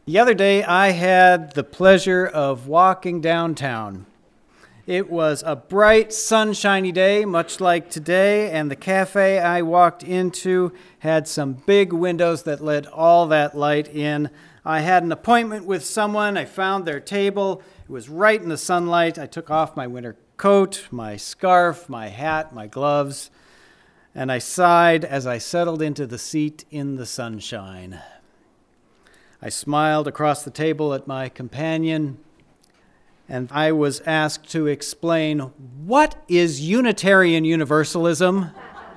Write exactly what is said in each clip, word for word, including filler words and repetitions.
The other day, I had the pleasure of walking downtown. It was a bright, sunshiny day, much like today, and the cafe I walked into had some big windows that let all that light in. I had an appointment with someone. I found their table. It was right in the sunlight. I took off my winter coat, my scarf, my hat, my gloves, and I sighed as I settled into the seat in the sunshine. I smiled across the table at my companion, and I was asked to explain, what is Unitarian Universalism?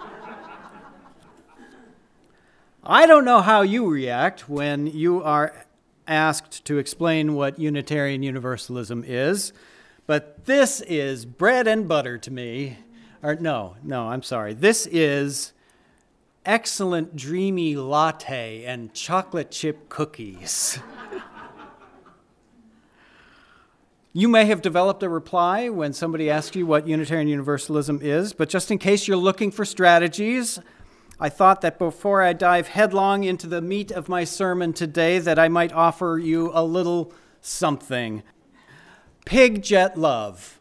I don't know how you react when you are asked to explain what Unitarian Universalism is, but this is bread and butter to me. Or no, no, I'm sorry. This is excellent dreamy latte and chocolate chip cookies. You may have developed a reply when somebody asks you what Unitarian Universalism is, but just in case you're looking for strategies, I thought that before I dive headlong into the meat of my sermon today, that I might offer you a little something. Pig jet love.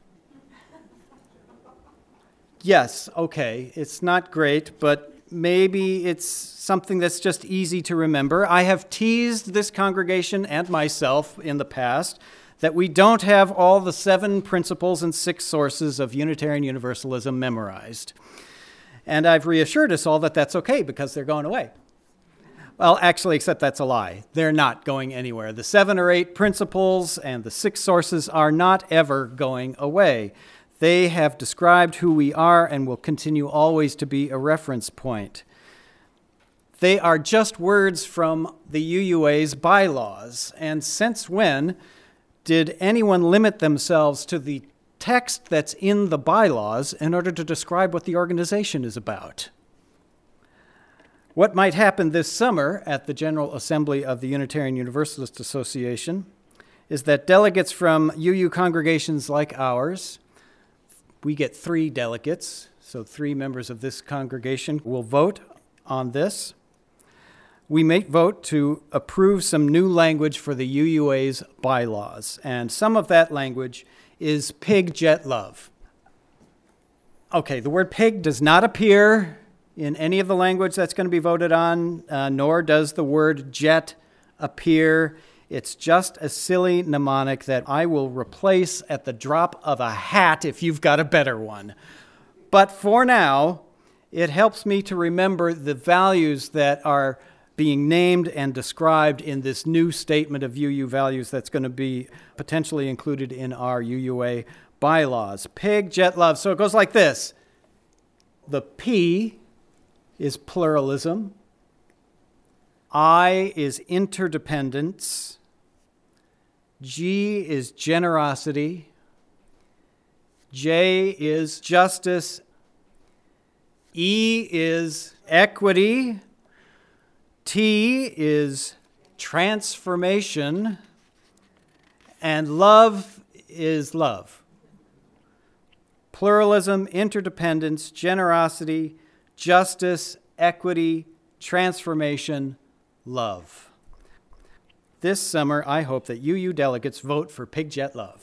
Yes, okay, it's not great, but maybe it's something that's just easy to remember. I have teased this congregation and myself in the past that we don't have all the seven principles and six sources of Unitarian Universalism memorized. And I've reassured us all that that's okay because they're going away. Well, actually, except that's a lie. They're not going anywhere. The seven or eight principles and the six sources are not ever going away. They have described who we are and will continue always to be a reference point. They are just words from the U U A's bylaws. And since when did anyone limit themselves to the text that's in the bylaws in order to describe what the organization is about? What might happen this summer at the General Assembly of the Unitarian Universalist Association is that delegates from U U congregations like ours, we get three delegates, so three members of this congregation will vote on this. We may vote to approve some new language for the U U A's bylaws, and some of that language is pig jet love. Okay, the word pig does not appear in any of the language that's going to be voted on, uh, nor does the word jet appear. It's just a silly mnemonic that I will replace at the drop of a hat if you've got a better one. But for now, it helps me to remember the values that are being named and described in this new statement of U U values that's going to be potentially included in our U U A bylaws. Pig, jet, love. So it goes like this. The P is pluralism. I is interdependence. G is generosity. J is justice. E is equity. T is transformation. And love is love. Pluralism, interdependence, generosity, justice, equity, transformation, love. This summer, I hope that U U delegates vote for pig jet love.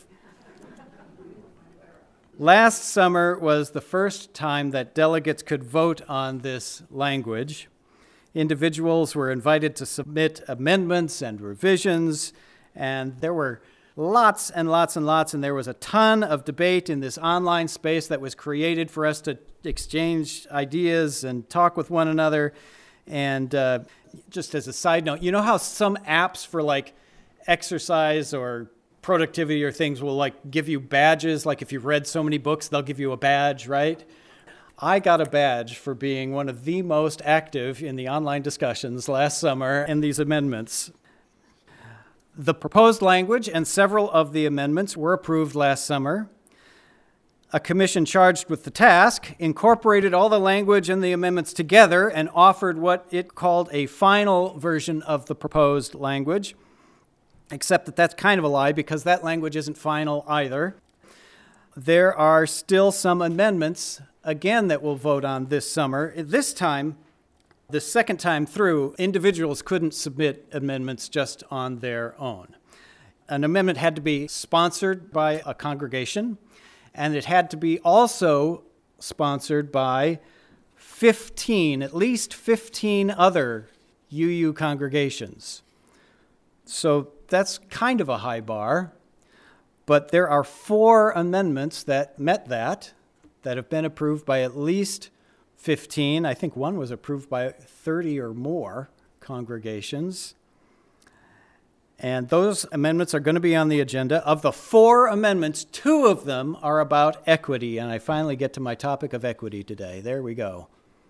Last summer was the first time that delegates could vote on this language. Individuals were invited to submit amendments and revisions, and there were lots and lots and lots, and there was a ton of debate in this online space that was created for us to exchange ideas and talk with one another. And uh, just as a side note, you know how some apps for like exercise or productivity or things will like give you badges? Like if you've read so many books, they'll give you a badge, right? I got a badge for being one of the most active in the online discussions last summer in these amendments. The proposed language and several of the amendments were approved last summer. A commission charged with the task incorporated all the language and the amendments together and offered what it called a final version of the proposed language, except that that's kind of a lie because that language isn't final either. There are still some amendments, again, that we'll vote on this summer. This time, The second time through, individuals couldn't submit amendments just on their own. An amendment had to be sponsored by a congregation, and it had to be also sponsored by fifteen, at least fifteen other U U congregations. So that's kind of a high bar, but there are four amendments that met that, that have been approved by at least fifteen. I think one was approved by thirty or more congregations. And those amendments are going to be on the agenda. Of the four amendments, two of them are about equity, and I finally get to my topic of equity today. There we go.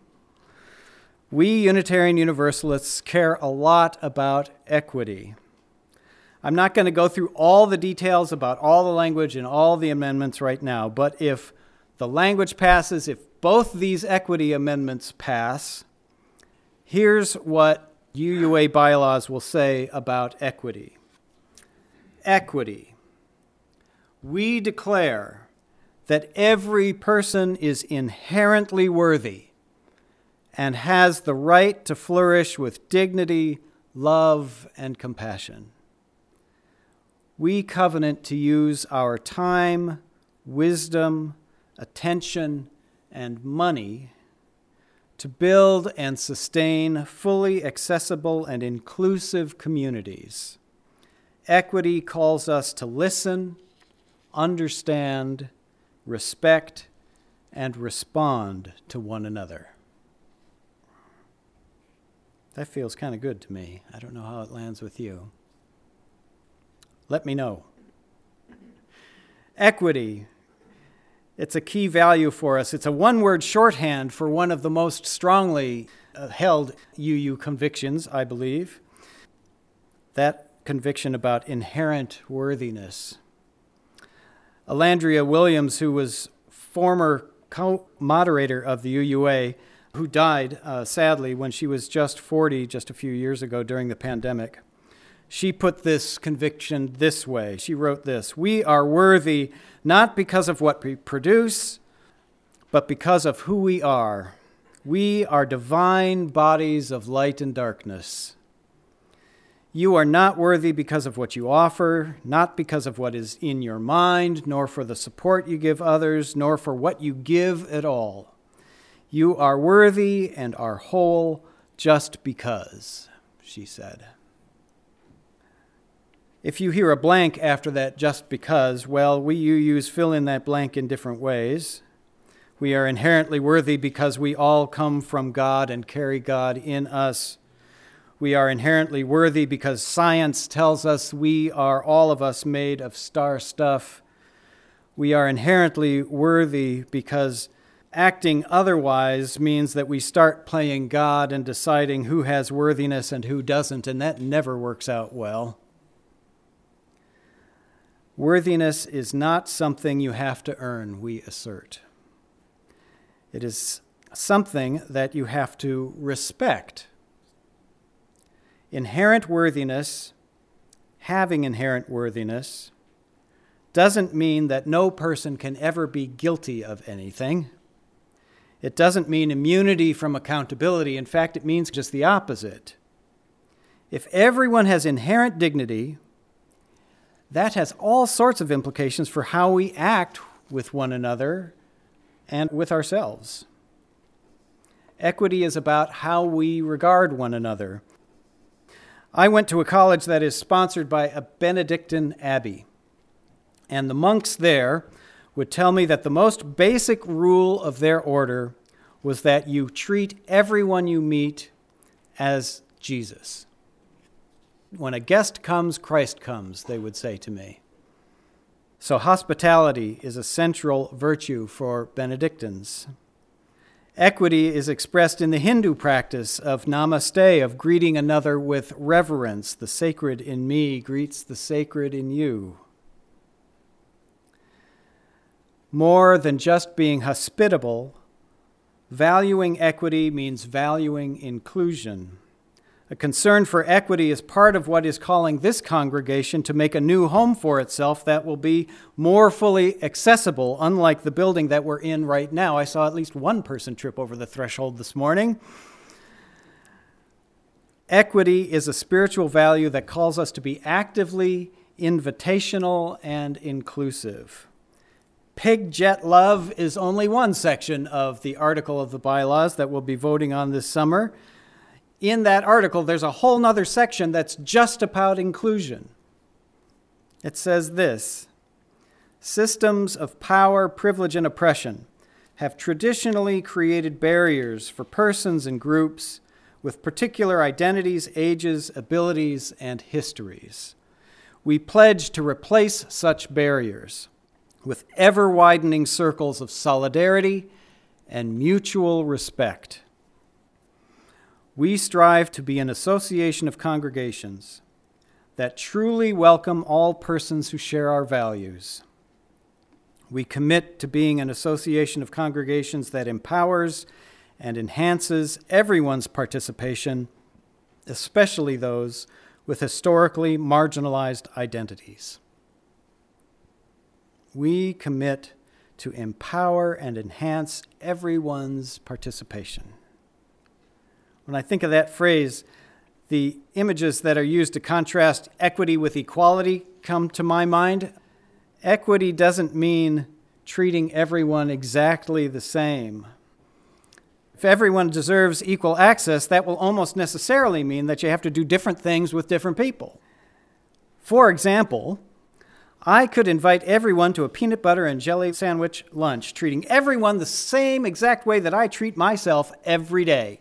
We Unitarian Universalists care a lot about equity. I'm not going to go through all the details about all the language and all the amendments right now, but if the language passes, if both these equity amendments pass, here's what U U A bylaws will say about equity. Equity. We declare that every person is inherently worthy and has the right to flourish with dignity, love, and compassion. We covenant to use our time, wisdom, attention, and money to build and sustain fully accessible and inclusive communities. Equity calls us to listen, understand, respect, and respond to one another. That feels kind of good to me. I don't know how it lands with you. Let me know. Equity. It's a key value for us. It's a one-word shorthand for one of the most strongly uh, held U U convictions, I believe. That conviction about inherent worthiness. Alandria Williams, who was former co-moderator of the U U A, who died, uh, sadly, when she was just forty, just a few years ago during the pandemic, she put this conviction this way. She wrote this: "We are worthy not because of what we produce, but because of who we are. We are divine bodies of light and darkness. You are not worthy because of what you offer, not because of what is in your mind, nor for the support you give others, nor for what you give at all. You are worthy and are whole just because," she said. If you hear a blank after that "just because," well, we U Us fill in that blank in different ways. We are inherently worthy because we all come from God and carry God in us. We are inherently worthy because science tells us we are, all of us, made of star stuff. We are inherently worthy because acting otherwise means that we start playing God and deciding who has worthiness and who doesn't, and that never works out well. Worthiness is not something you have to earn, we assert. It is something that you have to respect. Inherent worthiness, having inherent worthiness, doesn't mean that no person can ever be guilty of anything. It doesn't mean immunity from accountability. In fact, it means just the opposite. If everyone has inherent dignity, that has all sorts of implications for how we act with one another and with ourselves. Equity is about how we regard one another. I went to a college that is sponsored by a Benedictine abbey, and the monks there would tell me that the most basic rule of their order was that you treat everyone you meet as Jesus. When a guest comes, Christ comes, they would say to me. So hospitality is a central virtue for Benedictines. Equity is expressed in the Hindu practice of namaste, of greeting another with reverence. The sacred in me greets the sacred in you. More than just being hospitable, valuing equity means valuing inclusion. A concern for equity is part of what is calling this congregation to make a new home for itself that will be more fully accessible, unlike the building that we're in right now. I saw at least one person trip over the threshold this morning. Equity is a spiritual value that calls us to be actively invitational and inclusive. Pig jet love is only one section of the article of the bylaws that we'll be voting on this summer. In that article, there's a whole nother section that's just about inclusion. It says this: systems of power, privilege, and oppression have traditionally created barriers for persons and groups with particular identities, ages, abilities, and histories. We pledge to replace such barriers with ever-widening circles of solidarity and mutual respect. We strive to be an association of congregations that truly welcome all persons who share our values. We commit to being an association of congregations that empowers and enhances everyone's participation, especially those with historically marginalized identities. We commit to empower and enhance everyone's participation. When I think of that phrase, the images that are used to contrast equity with equality come to my mind. Equity doesn't mean treating everyone exactly the same. If everyone deserves equal access, that will almost necessarily mean that you have to do different things with different people. For example, I could invite everyone to a peanut butter and jelly sandwich lunch, treating everyone the same exact way that I treat myself every day.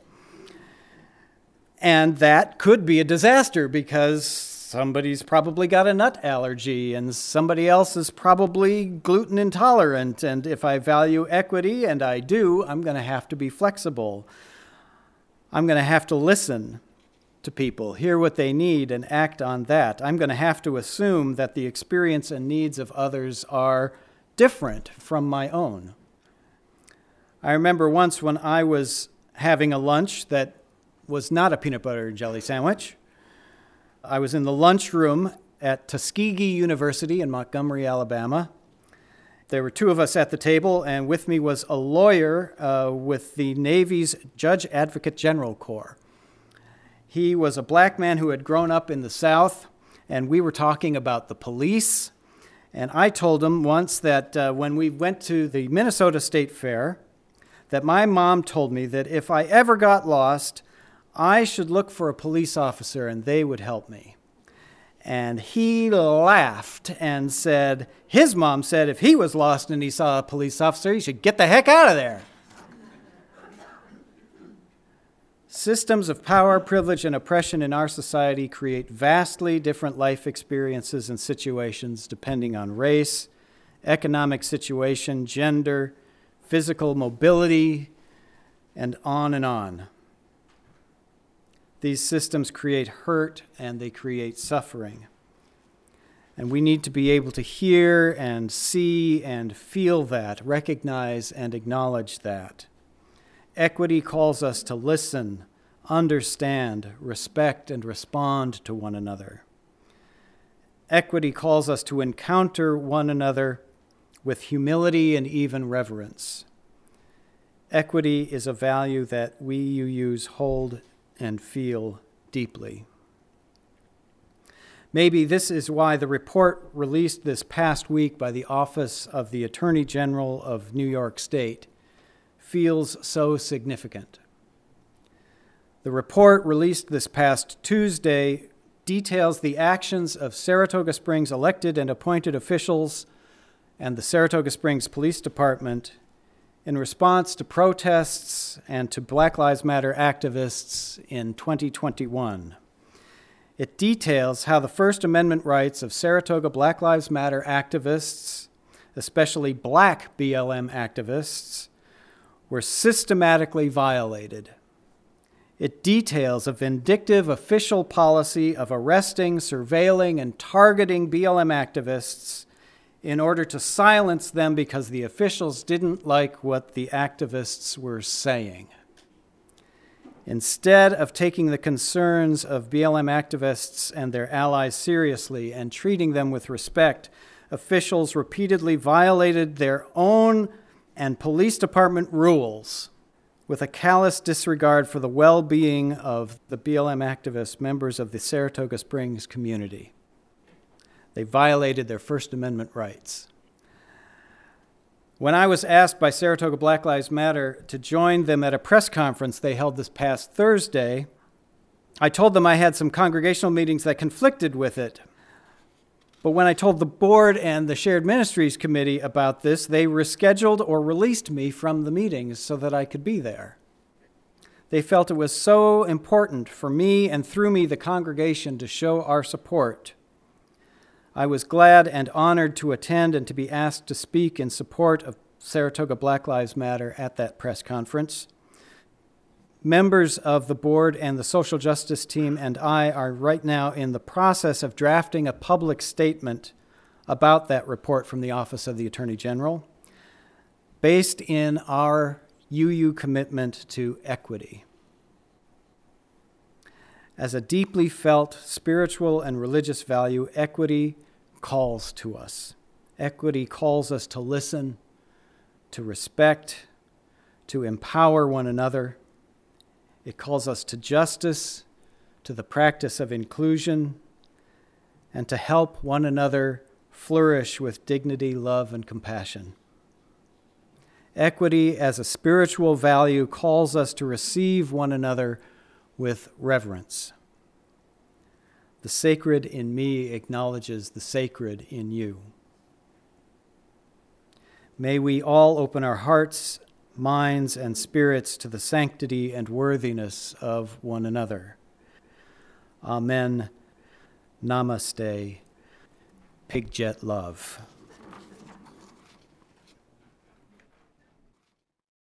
And that could be a disaster because somebody's probably got a nut allergy and somebody else is probably gluten intolerant. And if I value equity, and I do, I'm going to have to be flexible. I'm going to have to listen to people, hear what they need, and act on that. I'm going to have to assume that the experience and needs of others are different from my own. I remember once when I was having a lunch that was not a peanut butter and jelly sandwich. I was in the lunchroom at Tuskegee University in Montgomery, Alabama. There were two of us at the table, and with me was a lawyer uh, with the Navy's Judge Advocate General Corps. He was a black man who had grown up in the South, and we were talking about the police. And I told him once that uh, when we went to the Minnesota State Fair, that my mom told me that if I ever got lost, I should look for a police officer and they would help me. And he laughed and said, his mom said if he was lost and he saw a police officer, he should get the heck out of there. Systems of power, privilege, and oppression in our society create vastly different life experiences and situations depending on race, economic situation, gender, physical mobility, and on and on. These systems create hurt and they create suffering. And we need to be able to hear and see and feel that, recognize and acknowledge that. Equity calls us to listen, understand, respect, and respond to one another. Equity calls us to encounter one another with humility and even reverence. Equity is a value that we U Us hold and feel deeply. Maybe this is why the report released this past week by the Office of the Attorney General of New York State feels so significant. The report released this past Tuesday details the actions of Saratoga Springs elected and appointed officials and the Saratoga Springs Police Department in response to protests and to Black Lives Matter activists in twenty twenty-one. It details how the First Amendment rights of Saratoga Black Lives Matter activists, especially black B L M activists, were systematically violated. It details a vindictive official policy of arresting, surveilling, and targeting B L M activists in order to silence them because the officials didn't like what the activists were saying. Instead of taking the concerns of B L M activists and their allies seriously and treating them with respect, officials repeatedly violated their own and police department rules, with a callous disregard for the well-being of the B L M activists, members of the Saratoga Springs community. They violated their First Amendment rights. When I was asked by Saratoga Black Lives Matter to join them at a press conference they held this past Thursday, I told them I had some congregational meetings that conflicted with it. But when I told the board and the Shared Ministries Committee about this, they rescheduled or released me from the meetings so that I could be there. They felt it was so important for me and through me, the congregation, to show our support. I was glad and honored to attend and to be asked to speak in support of Saratoga Black Lives Matter at that press conference. Members of the board and the social justice team and I are right now in the process of drafting a public statement about that report from the Office of the Attorney General, based in our U U commitment to equity. As a deeply felt spiritual and religious value, equity calls to us. Equity calls us to listen, to respect, to empower one another. It calls us to justice, to the practice of inclusion, and to help one another flourish with dignity, love, and compassion. Equity as a spiritual value calls us to receive one another with reverence. The sacred in me acknowledges the sacred in you. May we all open our hearts, minds, and spirits to the sanctity and worthiness of one another. Amen. Namaste. Pigjet love.